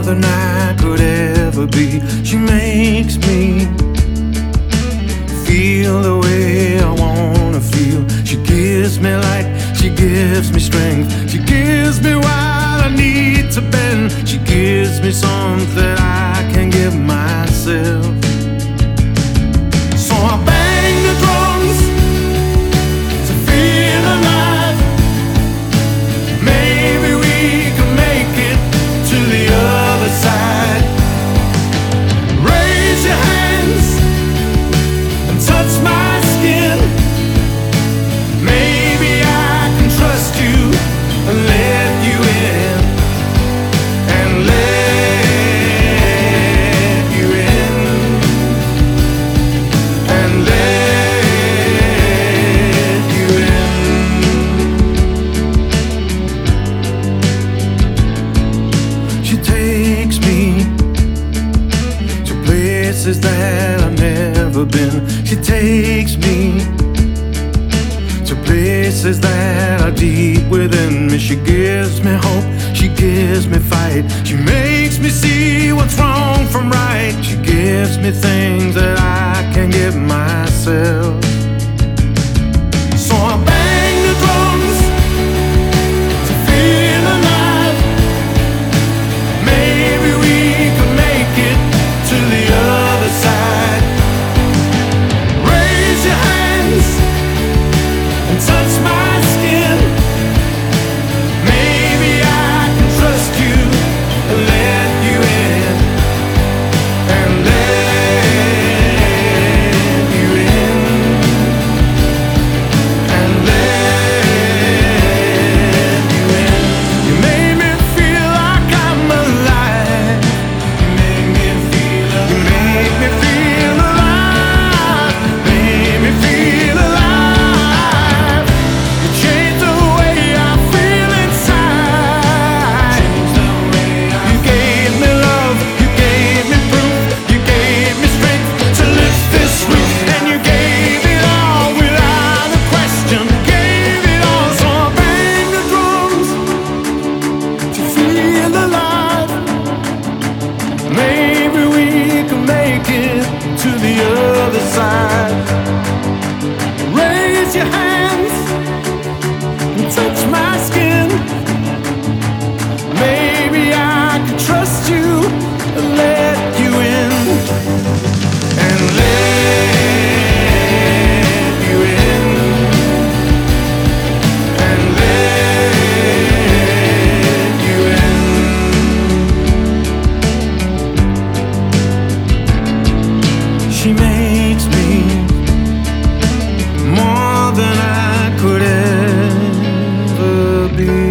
than I could ever be. She makes me feel the way I wanna feel. She gives me light, she gives me strength. She gives me what I need to bend. She gives me something I can give myself. So I bang the drums to feel alive. Maybe we can make it to the other side. Raise your hands and touch my skin. Maybe I can trust you and let you in, and let you in, and let you in. She takes me to places that I've never been. She takes me to places that are deep within me. She gives me hope, she gives me fight. She makes me see what's wrong from right. She gives me things that I can give myself. So I bang the drums to feel alive. Maybe we can make it to the other side. Raise your hands and touch my skin. Maybe I can trust you and let you in, and let you in, and let you in. You made me feel like I'm alive. You make me feel alive. You make me feel alive. Made me feel alive. You changed the way I feel inside. You gave me love, you gave me proof, you gave me strength to lift this roof, and you gave it all without a question. Gave it all, so I bang the drums to feel alive. Maybe we can make it to the other side. Raise your hands and touch my skin. Maybe I can trust you and let you in, and let you in, and let you in. She makes me more than I could ever be.